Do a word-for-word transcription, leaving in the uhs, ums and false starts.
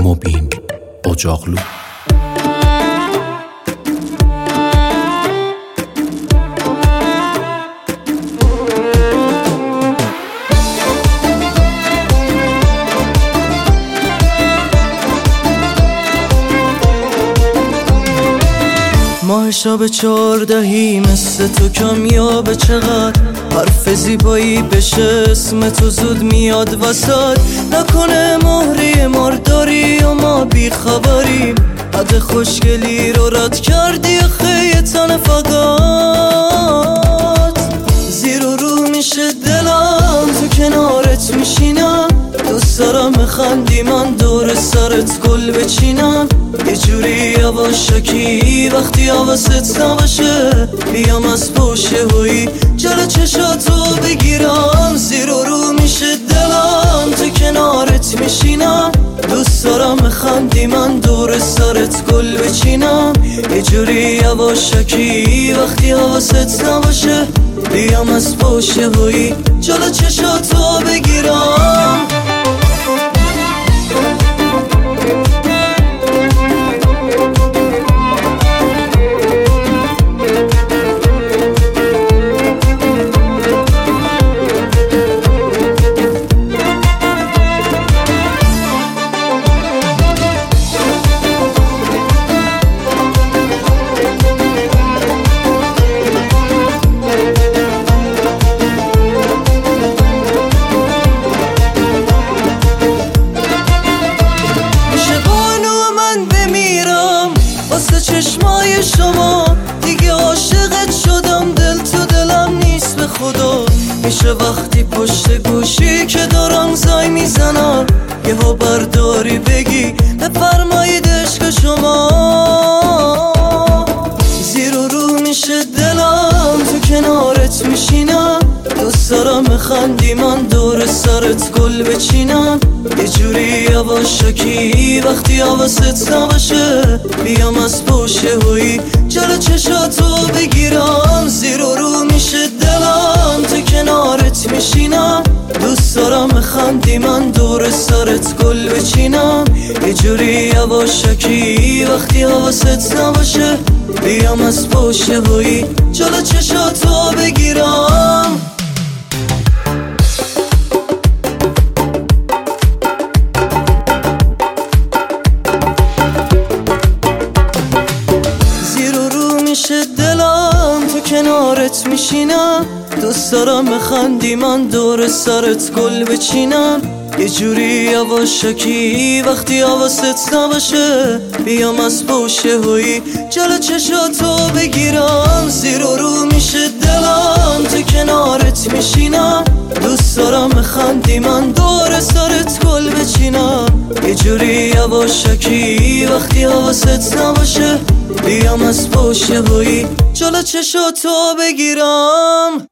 مبین اجاقلو. ماه شب چهاردهی مثل تو کمیابه، چقدر حرف زیبایی بشه اسم تو زود میاد وسط. نکنه مهری مرداری و ما بیخبریم، حد خوشگلی رو رد کردی خیلی تن فقط. زیر و رو میشه دلم تو کنارت میشینم، دوست دارم بخندی من دور سرت گل بچینم. یه جوری یواشکی وقتی حواست نباشه، بیام از پشت هویی جلو چشاتو بگیرم. زیر و رو میشه دلم تو کنارت میشینم، دوست دارم بخندی من دور سرت گل بچینم. یه جوری یواشکی وقتی حواست نباشه، بیام از پشت هویی جلو چشاتو بگیرم. چشمای شما دیگه عاشقت شدم، دل تو دلم نیست به خدا. میشه وقتی پشت گوشی که دارم زنگ میزنم، یهو برداری بگی بفرمایید عشق شما. زیر و رو میشه دلم تو کنارت میشینم، دوست دارم بخندی من دور سرت گل بچینم. یه جوری یواشکی وقتی حواست نباشه، بیام از پشت هویی جلو چشاتو بگیرم. زیر و رو میشه دلم تو کنارت میشینم، دوست دارم بخندی من دور سرت گل بچینم. یه جوری یواشکی وقتی حواست نباشه، بیام از پشت هویی جلو چشاتو بگیرم. میشه دلم تو کنارت میشینم، دوست دارم بخندی من دور سرت گل بچینم. یه جوری یواشکی وقتی حواست نباشه، بیام از پشت هویی جلو چشاتو بگیرم. زیر و رو میشه دلم تو کنارت میشینم، دوست دارم بخندی من دور سرت گل بچینم. یه جوری یواشکی وقتی حواست نباشه، بیام از پشت هویی جلو چشاتو بگیرم.